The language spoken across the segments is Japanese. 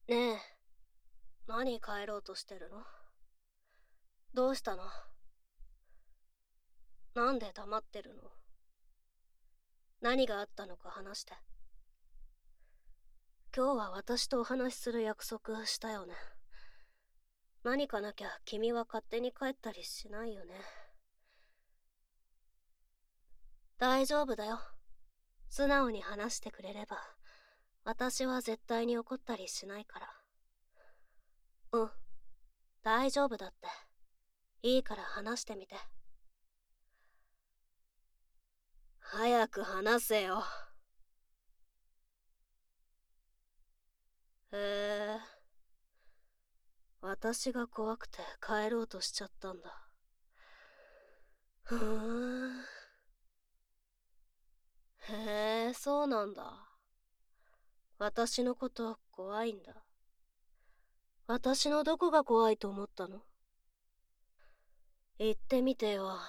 ねえ、何帰ろうとしてるの？どうしたの？なんで黙ってるの？何があったのか話して。今日は私とお話しする約束したよね。何かなきゃ君は勝手に帰ったりしないよね。大丈夫だよ。素直に話してくれれば、私は絶対に怒ったりしないから。うん、大丈夫だって。いいから話してみて。早く話せよ。へえ、私が怖くて帰ろうとしちゃったんだ。ふーん。へえ、そうなんだ。私のこと怖いんだ。私のどこが怖いと思ったの？言ってみてよ。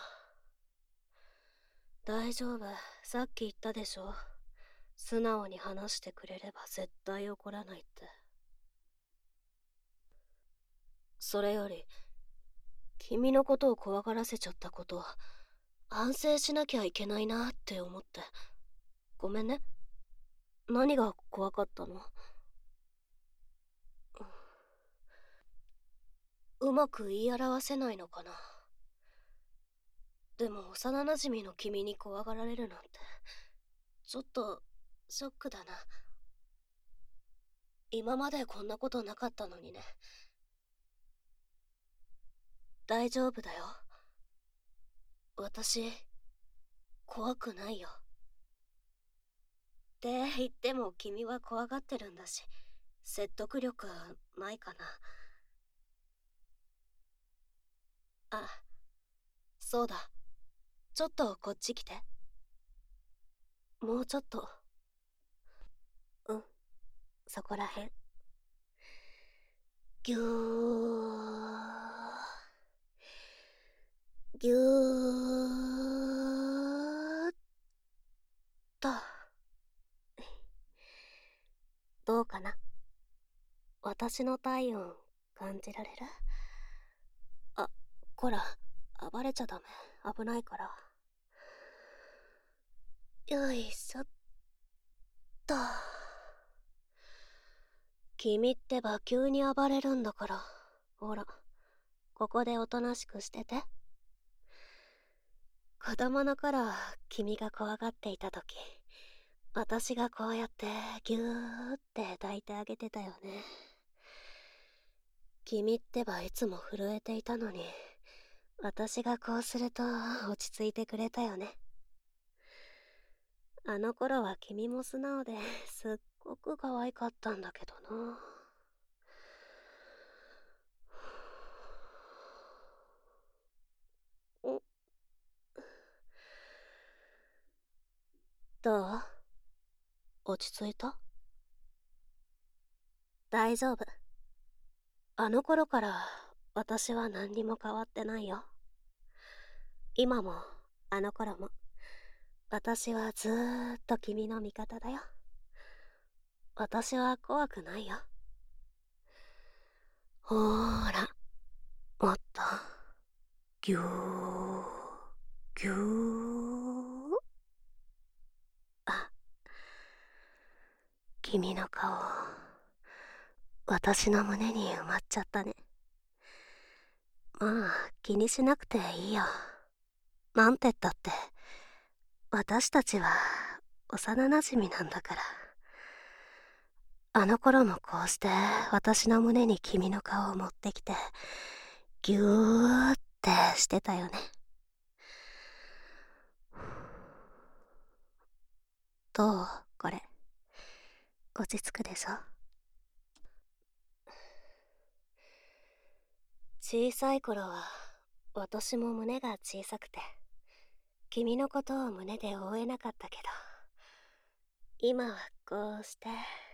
大丈夫、さっき言ったでしょ。素直に話してくれれば絶対怒らないって。それより、君のことを怖がらせちゃったこと、反省しなきゃいけないなって思って。ごめんね。何が怖かったの？うまく言い表せないのかな。でも幼馴染の君に怖がられるなんて、ちょっとショックだな。今までこんなことなかったのにね。大丈夫だよ。私、怖くないよ。って言っても君は怖がってるんだし、説得力ないかな。あ、そうだ。ちょっとこっち来て。もうちょっと。うん、そこらへん。ぎゅー。ぎゅーっと。どうかな？私の体温感じられる？あ、こら、暴れちゃダメ。危ないから。よいしょっと。君ってば急に暴れるんだから。ほら、ここでおとなしくしてて。子供の頃、君が怖がっていた時、私がこうやってぎゅーって抱いてあげてたよね。君ってばいつも震えていたのに、私がこうすると落ち着いてくれたよね。あの頃は君も素直ですっごく可愛かったんだけどな。ん、どう？落ち着いた？大丈夫。あの頃から私は何にも変わってないよ。今もあの頃も私はずーっと君の味方だよ。私は怖くないよ。ほーら、もっとぎゅーぎゅー。あ、君の顔私の胸に埋まっちゃったね。まあ気にしなくていいよ。なんてったって私たちは幼馴染なんだから。あの頃もこうして私の胸に君の顔を持ってきてぎゅーってしてたよね。どう？これ落ち着くでしょ？小さい頃は私も胸が小さくて君のことを胸で覆えなかったけど、今はこうして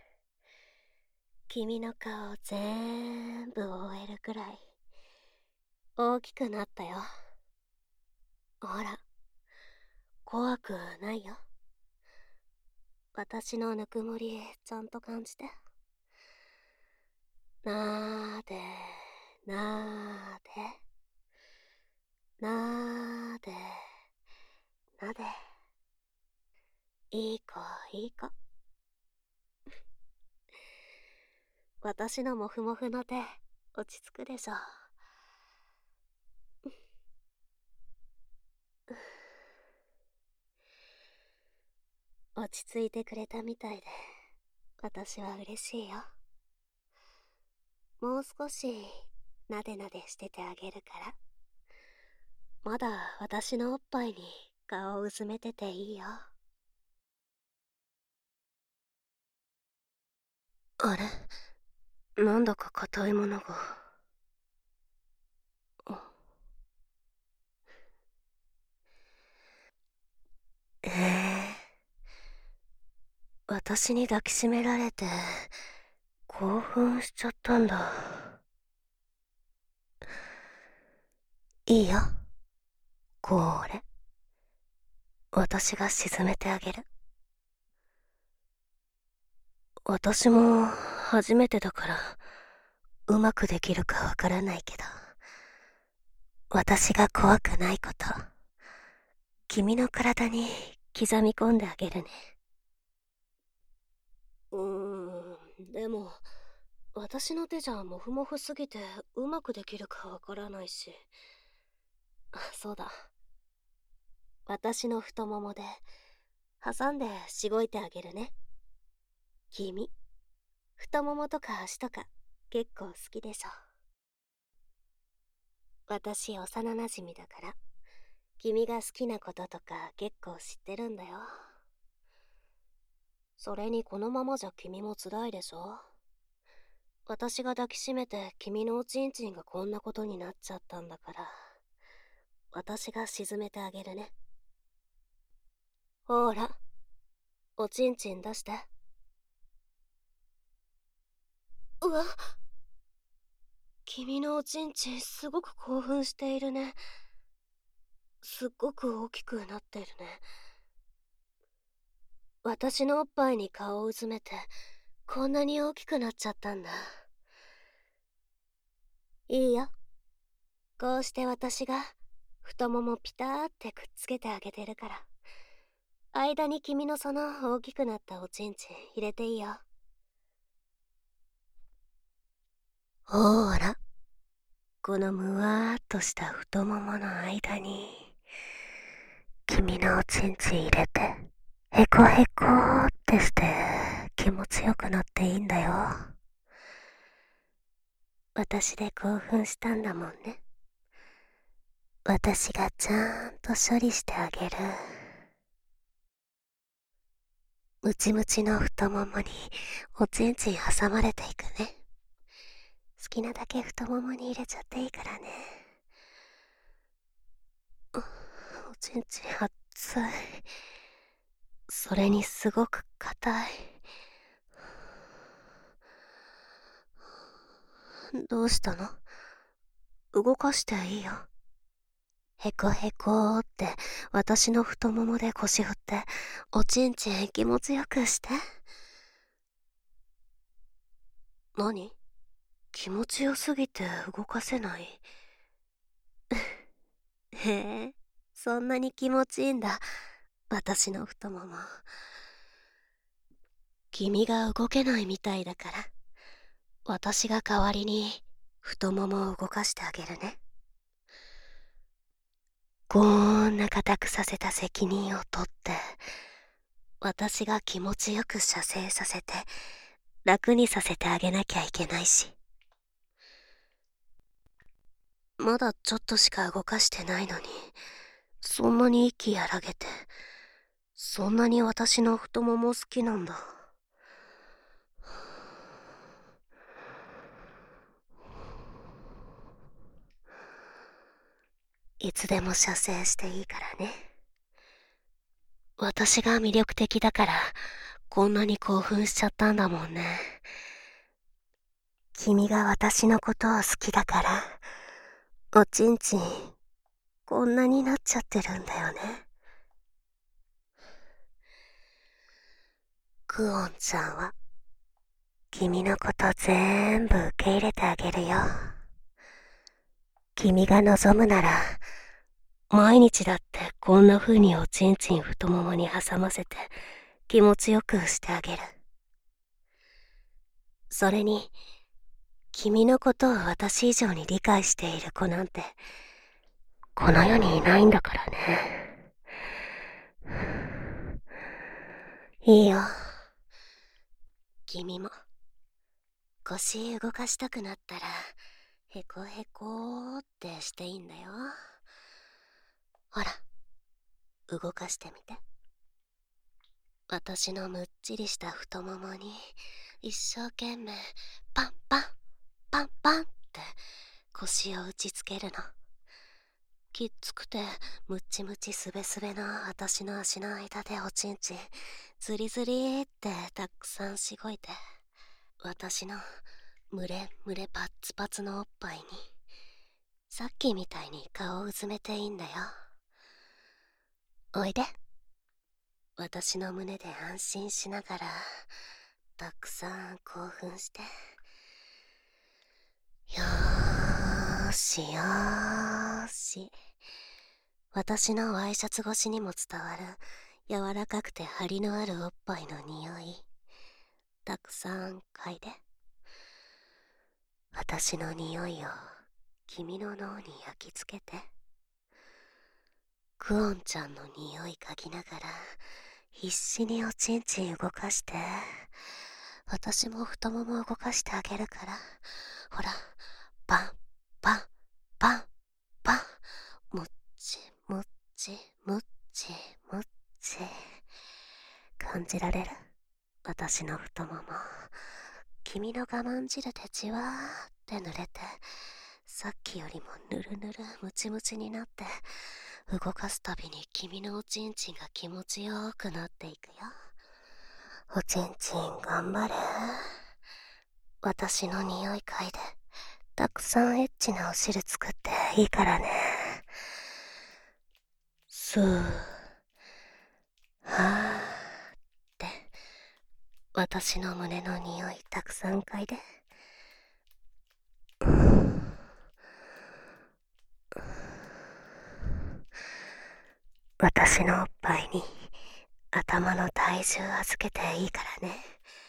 君の顔全部覆えるくらい大きくなったよ。ほら、怖くないよ。私のぬくもりちゃんと感じて。 なーでなーでなーでなで、いい子いい子。私のモフモフの手落ち着くでしょ。落ち着いてくれたみたいで私は嬉しいよ。もう少しなでなでしててあげるから。まだ私のおっぱいに顔をうずめてていいよ。あれ、なんだか硬いものが。ええ、私に抱きしめられて興奮しちゃったんだ。いいよ、これ私が沈めてあげる。私も初めてだからうまくできるかわからないけど、私が怖くないこと君の体に刻み込んであげるね。でも私の手じゃモフモフすぎてうまくできるかわからないし。あ、そうだ、私の太ももで挟んでしごいてあげるね。君、太ももとか足とか結構好きでしょ。私幼馴染だから君が好きなこととか結構知ってるんだよ。それにこのままじゃ君も辛いでしょ。私が抱きしめて君のおちんちんがこんなことになっちゃったんだから、私が沈めてあげるね。ほら、おちんちん出して。うわ、君のおちんちんすごく興奮しているね。すっごく大きくなってるね。私のおっぱいに顔をうずめてこんなに大きくなっちゃったんだ。いいよ、こうして私が太ももピターってくっつけてあげてるから、間に君のその大きくなったおちんちん入れていいよ。ほーら、このむわーっとした太ももの間に君のおちんちん入れてへこへこーってして気持ちよくなっていいんだよ。私で興奮したんだもんね。私がちゃんと処理してあげる。ムチムチの太ももにおちんちん挟まれていくね。好きなだけ太ももに入れちゃっていいからね。おちんちん熱い。それにすごく硬い。どうしたの？動かしていいよ。へこへこーって私の太ももで腰振っておちんちん気持ちよくして。何？気持ちよすぎて動かせない？へえ、そんなに気持ちいいんだ私の太もも。君が動けないみたいだから私が代わりに太ももを動かしてあげるね。こんな固くさせた責任を取って私が気持ちよく射精させて楽にさせてあげなきゃいけないし。まだちょっとしか動かしてないのにそんなに息荒げて、そんなに私の太もも好きなんだ。いつでも射精していいからね。私が魅力的だからこんなに興奮しちゃったんだもんね。君が私のことを好きだからおちんちんこんなになっちゃってるんだよね。クオンちゃんは君のこと全部受け入れてあげるよ。君が望むなら、毎日だってこんな風におちんちん太ももに挟ませて気持ちよくしてあげる。それに、君のことを私以上に理解している子なんて、この世にいないんだからね。いいよ。君も、腰動かしたくなったら、へこへこーってしていいんだよ。ほら、動かしてみて。私のむっちりした太ももに、一生懸命、パンパン、パンパンって腰を打ちつけるの。きっつくてムッチムチすべすべの私の足の間でおちんちんズリズリってたくさんしごいて、私のムレムレパッツパツのおっぱいにさっきみたいに顔をうずめていいんだよ。おいで。私の胸で安心しながらたくさん興奮して。よーしよーし。私のワイシャツ越しにも伝わる柔らかくて張りのあるおっぱいの匂い、たくさん嗅いで。私の匂いを君の脳に焼き付けて。クオンちゃんの匂い嗅ぎながら必死におちんちん動かして、私も太もも動かしてあげるから。ほら、パンパンパンパン、もっちもっちもっちもっち。感じられる？私の太もも、君の我慢汁でじわーって濡れて、さっきよりもぬるぬるムチムチになって、動かすたびに君のおちんちんが気持ちよくなっていくよ。おちんちん頑張れ。私の匂い嗅いでたくさんエッチなお汁作っていいからね。スーはーって私の胸の匂いたくさん嗅いで。私のおっぱいに頭の体重預けていいからね。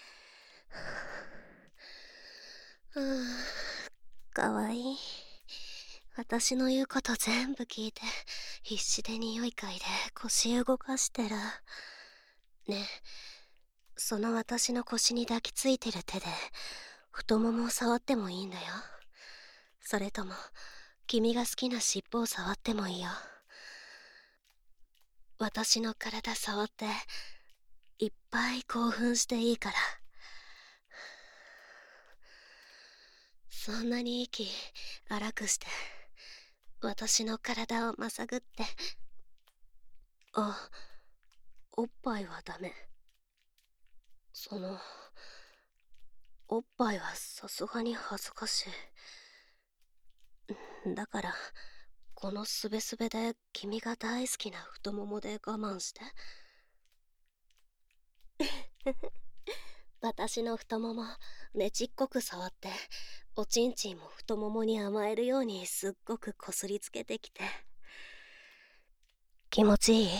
かわいい。私の言うこと全部聞いて必死で匂い嗅いで腰動かしてる。ねえ、その私の腰に抱きついてる手で太ももを触ってもいいんだよ。それとも君が好きな尻尾を触ってもいいよ。私の体触っていっぱい興奮していいから。そんなに息荒くして私の体をまさぐって。あ、おっぱいはダメ。おっぱいはさすがに恥ずかしい。だからこのすべすべで君が大好きな太ももで我慢して。私の太ももねちっこく触って、おちんちんも太ももに甘えるようにすっごくこすりつけてきて。気持ちいい？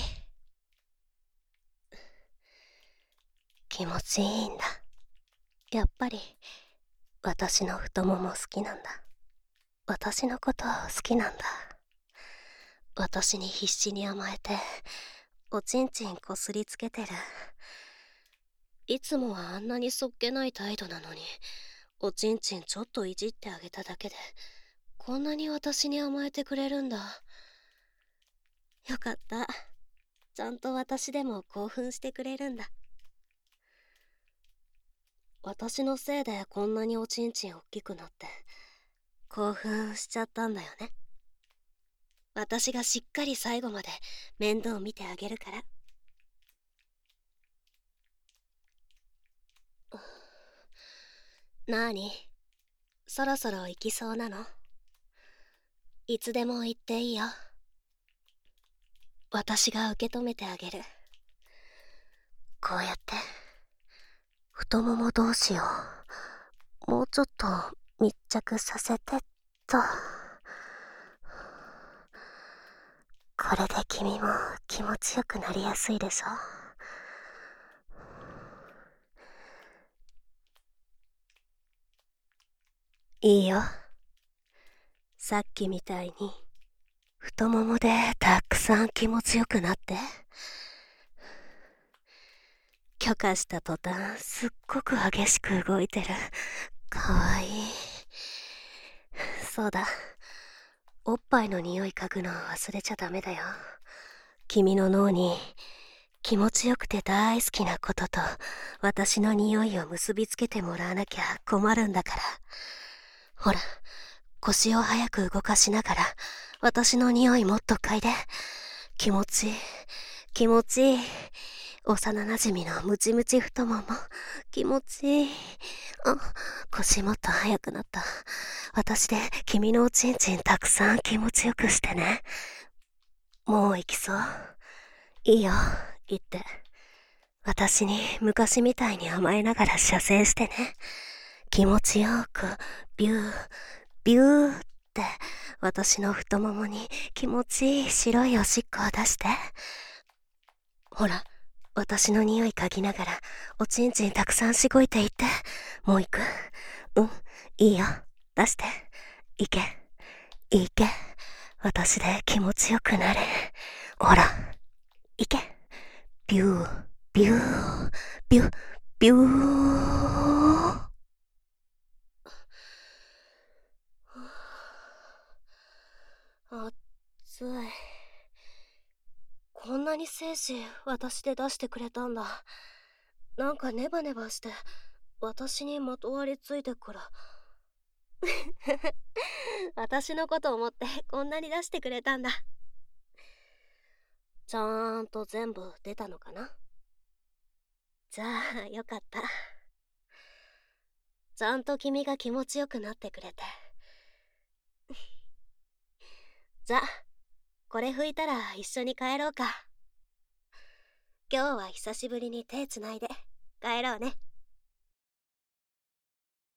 気持ちいいんだ。やっぱり私の太もも好きなんだ。私のこと好きなんだ。私に必死に甘えておちんちんこすりつけてる。いつもはあんなにそっけない態度なのに、おちんちんちょっといじってあげただけでこんなに私に甘えてくれるんだ。よかった。ちゃんと私でも興奮してくれるんだ。私のせいでこんなにおちんちん大きくなって興奮しちゃったんだよね。私がしっかり最後まで面倒見てあげるから。なーに、そろそろ行きそうなの？いつでも行っていいよ。私が受け止めてあげる。こうやって太もも同士をもうちょっと密着させてっと。これで君も気持ちよくなりやすいでしょ。いいよ。さっきみたいに太ももでたくさん気持ちよくなって。許可した途端すっごく激しく動いてる。かわいい。そうだ、おっぱいの匂い嗅ぐの忘れちゃダメだよ。君の脳に気持ちよくて大好きなことと私の匂いを結びつけてもらわなきゃ困るんだから。ほら、腰を早く動かしながら私の匂いもっと嗅いで。気持ちいい、気持ちいい。幼なじみのムチムチ太もも、気持ちいい。あ、腰もっと速くなった。私で君のおちんちんたくさん気持ちよくしてね。もう行きそう？いいよ、行って。私に昔みたいに甘えながら射精してね。気持ちよく、ビュー、ビューって私の太ももに気持ちいい白いおしっこを出して。ほら、私の匂い嗅ぎながらおちんちんたくさんしごいていって。もう行く？うん、いいよ、出して。行け、行け。私で気持ちよくなれ。ほら、行け。ビュー、ビュー、ビュー、ビュー。熱い。こんなに精子私で出してくれたんだ。なんかネバネバして私にまとわりついてくる。私のこと思ってこんなに出してくれたんだ。ちゃんと全部出たのかな？じゃあよかった。ちゃんと君が気持ちよくなってくれて。じゃあこれ拭いたら一緒に帰ろうか。今日は久しぶりに手つないで帰ろうね。